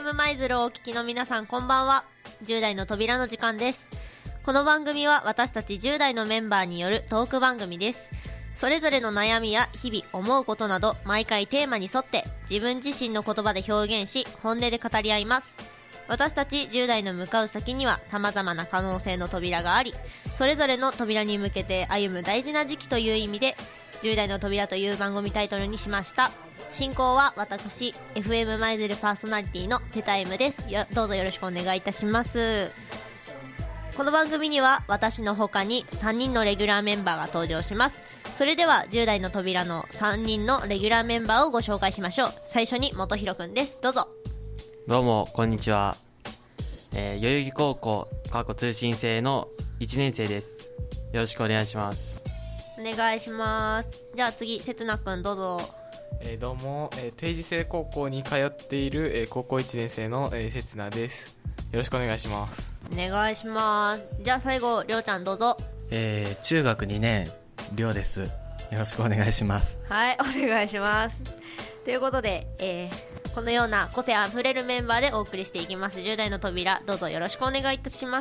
FM 舞鶴をお聞きの皆さんこんばんは。10代の扉の時間です。この番組は私たち10代のメンバーによるトーク番組です。それぞれの悩みや日々思うことなど毎回テーマに沿って自分自身の言葉で表現し本音で語り合います。私たち10代の向かう先には様々な可能性の扉があり、それぞれの扉に向けて歩む大事な時期という意味で10代の扉という番組タイトルにしました。進行は私 FM 舞鶴パーソナリティのペタイムです。どうぞよろしくお願いいたします。この番組には私の他に3人のレギュラーメンバーが登場します。それでは10代の扉の3人のレギュラーメンバーをご紹介しましょう。最初に元弘くんです。どうぞ。 どうもこんにちは、代々木高校通信制の1年生です。よろしくお願いします。 お願いします。じゃあ次せつなくんどうぞ。 どうも、定時制高校に通っている、高校1年生の、せつなです。よろしくお願いします。 お願いします。じゃあ最後りょうちゃんどうぞ。 中学2年りょうです。よろしくお願いします。 はい、お願いします。ということで、このような個性あふれるメンバーでお送りしていきます10代の扉、どうぞよろしくお願いいたします。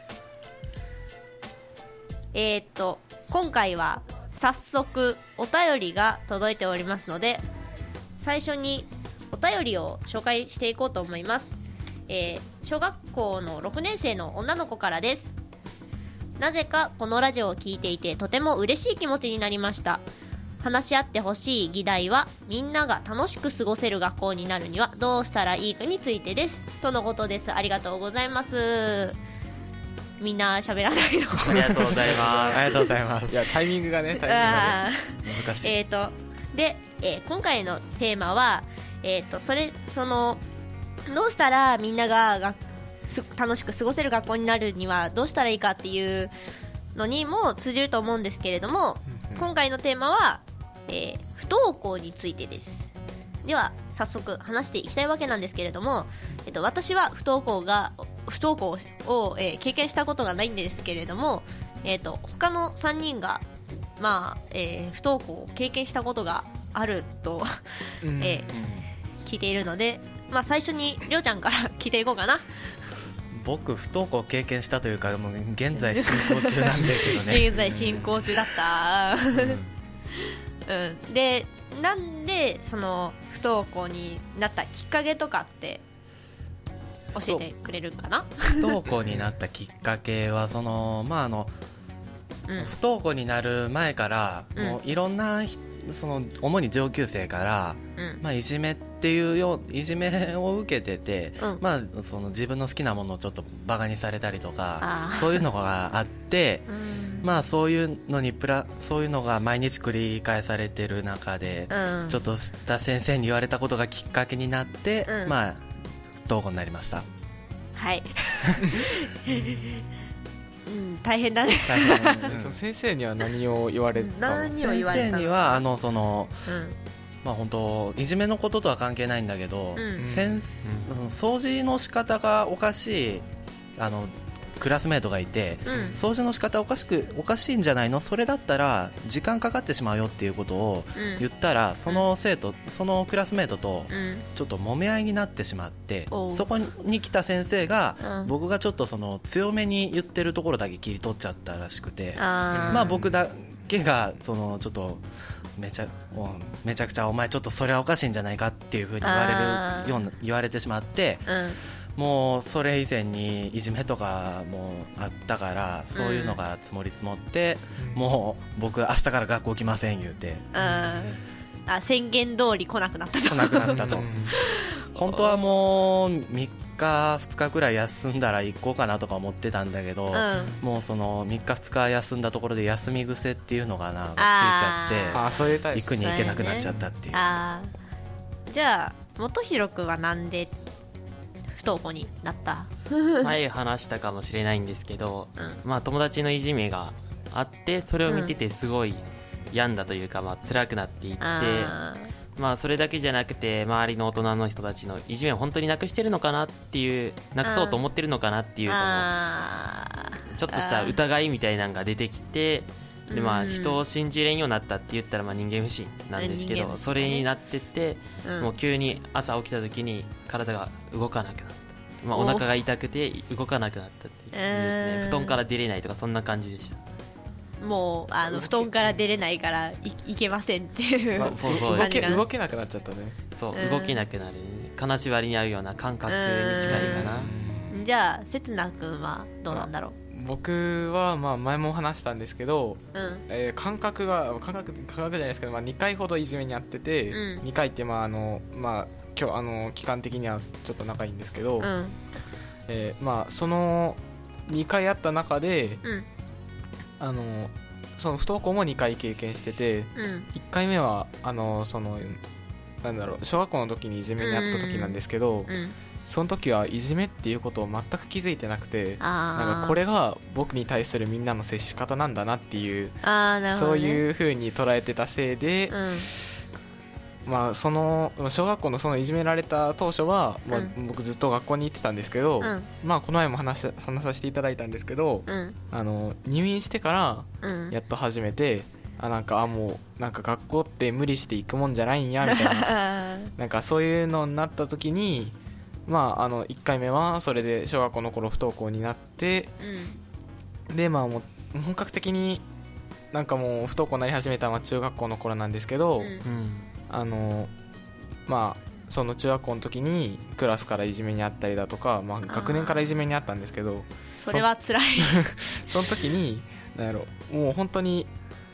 今回は早速お便りが届いておりますので、最初にお便りを紹介していこうと思います。小学校の6年生の女の子からです。なぜかこのラジオを聞いていてとても嬉しい気持ちになりました。話し合ってほしい議題はみんなが楽しく過ごせる学校になるにはどうしたらいいかについてですとのことです。ありがとうございます。みんな喋らないのありがとうございますありがとうございます。 いやタイミングがね難しい。 で、今回のテーマはどうしたらみんなが楽しく過ごせる学校になるにはどうしたらいいかっていうのにも通じると思うんですけれども、今回のテーマは、不登校についてです。では早速話していきたいわけなんですけれども、私は不登校を、経験したことがないんですけれども、他の3人が、不登校を経験したことがあると、聞いているので、最初にりょうちゃんから聞いていこうかな。 僕不登校経験したというかもう現在進行中なんだけどね現在進行中だったで、なんでその不登校になったきっかけとかって教えてくれるかな。 不登校になったきっかけは不登校になる前から、もういろんな主に上級生から、いじめっていういじめを受けてて、自分の好きなものをちょっとバカにされたりとかそういうのがあって、そういうのが毎日繰り返されてる中で、ちょっとした先生に言われたことがきっかけになって、不登校になりました。はい大変だねその先生には何を言われたの？ 先生には本当いじめのこととは関係ないんだけど、掃除の仕方がおかしいクラスメートがいて、掃除の仕方おかしいんじゃないの、それだったら時間かかってしまうよっていうことを言ったら、そのクラスメートとちょっと揉め合いになってしまって、そこに来た先生が、僕がちょっと強めに言ってるところだけ切り取っちゃったらしくて、僕だけがちょっとめちゃくちゃお前ちょっとそれはおかしいんじゃないかっていう風に言われてしまって、もうそれ以前にいじめとかもあったから、そういうのが積もり積もって、もう僕明日から学校来ません言うて、 宣言通り来なくなったと本当はもう3日2日くらい休んだら行こうかなとか思ってたんだけど、もうその3日2日休んだところで休み癖っていうのがついちゃって、行くに行けなくなっちゃったっていう。 じゃあ元弘くんはなんで不登校になった？ 前話したかもしれないんですけど、友達のいじめがあって、それを見ててすごい病んだというか、辛くなっていって、それだけじゃなくて周りの大人の人たちのいじめを本当になくしてるのかなっていう、なくそうと思ってるのかなっていう、ちょっとした疑いみたいなのが出てきて、 でまあ人を信じれんようになったって言ったらまあ人間不信なんですけど、それになってて、もう急に朝起きた時に体が動かなくなった、まあ、お腹が痛くて動かなくなったっていうですね、布団から出れないとかそんな感じでした。 もう布団から出れないからいけませんっていうそう動けなくなっちゃったね。 そう動けなくなる、金縛りに合うよう感覚に近いかな。 じゃあせつな君はどうなんだろう。 僕はまあ前も話したんですけど、感覚じゃないですけど、まあ、2回ほどいじめにあってて、2回ってまあ今日期間的にはちょっと仲いいんですけど、まあその2回あった中で、その不登校も2回経験してて、1回目はなんだろう、小学校の時にいじめにあった時なんですけど、その時はいじめっていうことを全く気づいてなくて、なんかこれが僕に対するみんなの接し方なんだなっていう、そういう風に捉えてたせいで、まあ、その小学校のそのいじめられた当初は、まあ、僕ずっと学校に行ってたんですけど、まあ、この前も話させていただいたんですけど、入院してからやっと初めて、もうなんか学校って無理して行くもんじゃないんやみたいななんかそういうのになった時に、まあ、1回目はそれで小学校の頃不登校になって、でまあもう本格的になんかもう不登校になり始めたのは中学校の頃なんですけど、まあその中学校の時にクラスからいじめにあったりだとか、まあ、学年からいじめにあったんですけど、 それは辛いその時にもう本当に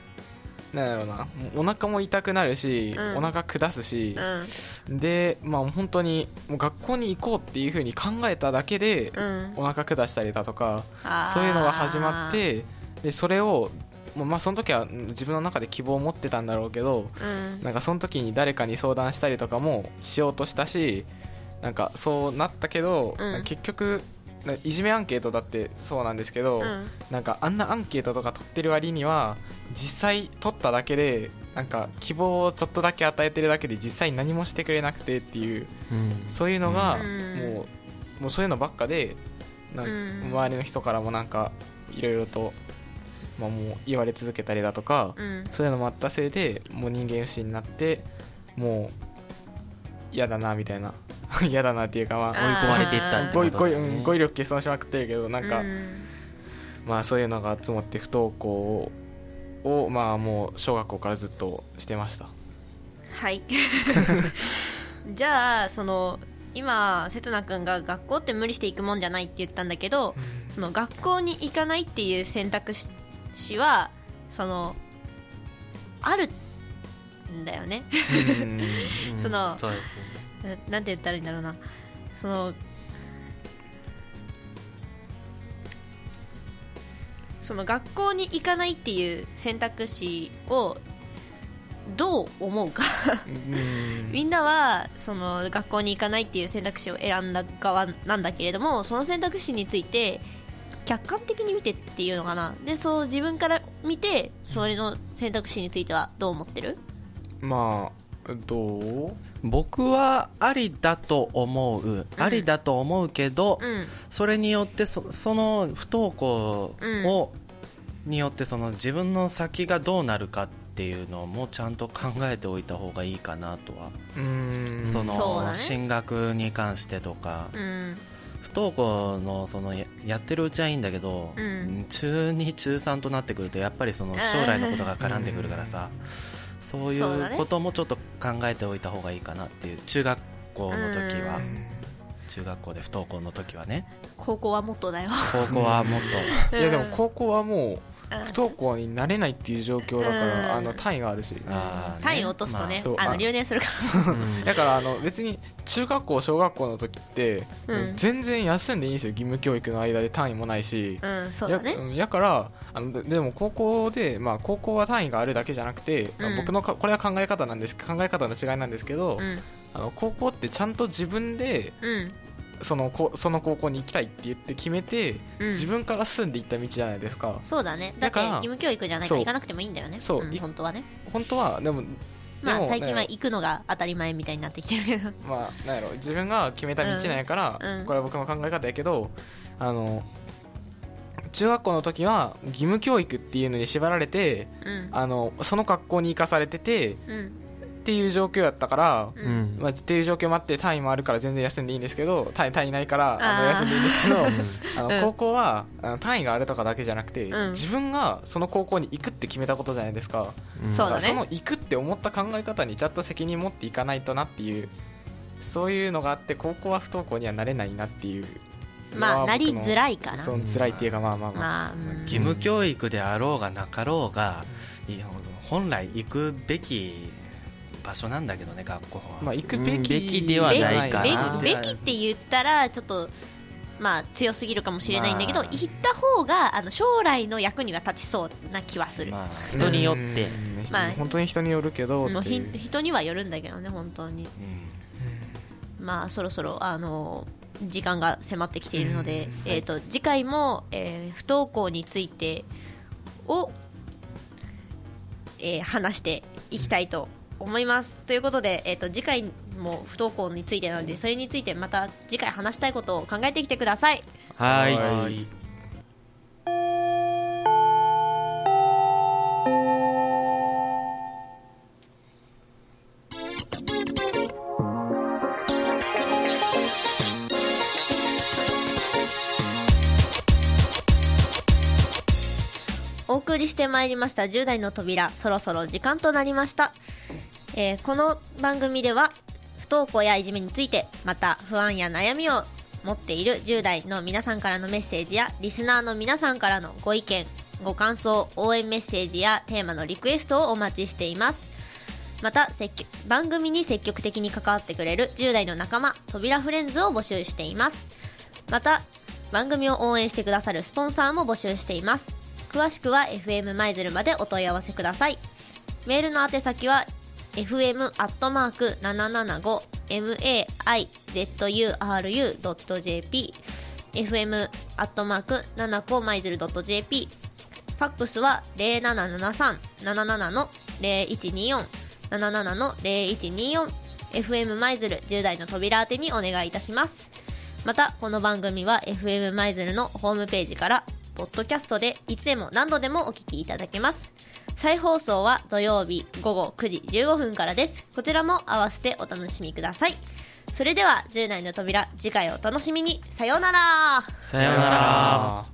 お腹も痛くなるし、お腹下すし、で、まあ、本当にもう学校に行こうっていう風に考えただけで、お腹下したりだとか、そういうのが始まって、でそれをまあ、その時は自分の中で希望を持ってたんだろうけど、なんかその時に誰かに相談したりとかもしようとしたし、なんかそうなったけど、結局いじめアンケートだってそうなんですけど、なんかあんなアンケートとか取ってる割には実際取っただけでなんか希望をちょっとだけ与えてるだけで実際に何もしてくれなくてっていう、そういうのがもうそういうのばっかで、周りの人からもなんかいろいろと、まあ、もう言われ続けたりだとか、そういうのもあったせいでもう人間不信になって、もう嫌だなみたいな嫌だなっていうか、まあ、 追い込まれていったってことだね。 語彙力欠損しまくってるけど、なんか、まあそういうのが積もって不登校をまあもう小学校からずっとしてました。 はいじゃあ今せつな君が学校って無理して行くもんじゃないって言ったんだけど、その学校に行かないっていう選択肢はあるんだよねそうですね。 なんて言ったらいいんだろうな、その学校に行かないっていう選択肢をどう思うかみんなは学校に行かないっていう選択肢を選んだ側なんだけれども、その選択肢について客観的に見てっていうのかな、でそう自分から見てそれの選択肢についてはどう思ってる？ まあどう？ 僕はありだと思う、ありだと思うけど、それによってその不登校によって自分の先がどうなるかっていうのもちゃんと考えておいた方がいいかなとは。 そうだね、 進学に関してとか、不登校のやってるうちはいいんだけど、中2中3となってくるとやっぱり将来のことが絡んでくるからさ、そういうこともちょっと考えておいた方がいいかなっていう。中学校の時は、中学校で不登校の時はね。 高校はもっとだよ。 高校はもっといやでも高校はもう不登校になれないっていう状況だから、単位があるし、 単位を落とすとね、留年するからだから別に中学校小学校の時って、全然休んでいいんですよ。義務教育の間で単位もないし、 そうだね。 やからでも高校で、まあ、高校は単位があるだけじゃなくて、僕のこれは考え方の違いなんですけど、高校ってちゃんと自分で、その高校に行きたいって言って決めて、自分から進んでいった道じゃないですか。 そうだね。だって義務教育じゃないから行かなくてもいいんだよね。本当はね。 本当はでも最近は行くのが当たり前みたいになってきてるけどまあなんやろ、自分が決めた道なんやから、これは僕の考え方やけど、中中学校の時は義務教育っていうのに縛られて、その学校に行かされてて、っていう状況やったから、っていう状況もあって単位もあるから全然休んでいいんですけど、単位ないから休んでいいんですけど高校は単位があるとかだけじゃなくて、自分がその高校に行くって決めたことじゃないですか。 そうだね。 その行くって思った考え方にちゃんと責任持っていかないとなっていう、そういうのがあって、高校は不登校にはなれないなっていう。 なりづらいかな。 そう辛いっていうか、 義務教育であろうがなかろうが、本来行くべき場所なんだけどね、学校は。 行くべきではないかな。 べきって言ったらちょっと強すぎるかもしれないんだけど、行った方が将来の役には立ちそうな気はする。 人によって、 本当に人によるけど、 人にはよるんだけどね、本当に。そろそろ時間が迫ってきているので、次回も、不登校についてを、話していきたいと思います。ということで、次回も不登校についてなので、それについてまた次回話したいことを考えてきてください。 はい。 お送りしてまいりました10代の扉、そろそろ時間となりました。この番組では不登校やいじめについて、また不安や悩みを持っている10代の皆さんからのメッセージや、リスナーの皆さんからのご意見ご感想、応援メッセージやテーマのリクエストをお待ちしています。また番組に積極的に関わってくれる10代の仲間、扉フレンズを募集しています。また番組を応援してくださるスポンサーも募集しています。詳しくは FM 舞鶴までお問い合わせください。メールの宛先は fm@775maizuru.jp fm@775maizuru.jp ファックスは 0773-77-0124 77-0124 FM 舞鶴10代の扉宛てにお願いいたします。またこの番組は FM 舞鶴のホームページからポッドキャストでいつでも何度でもお聞きいただけます。再放送は土曜日午後9時15分からです。こちらも合わせてお楽しみください。それでは10代の扉、次回をお楽しみに。さようなら。 さようなら。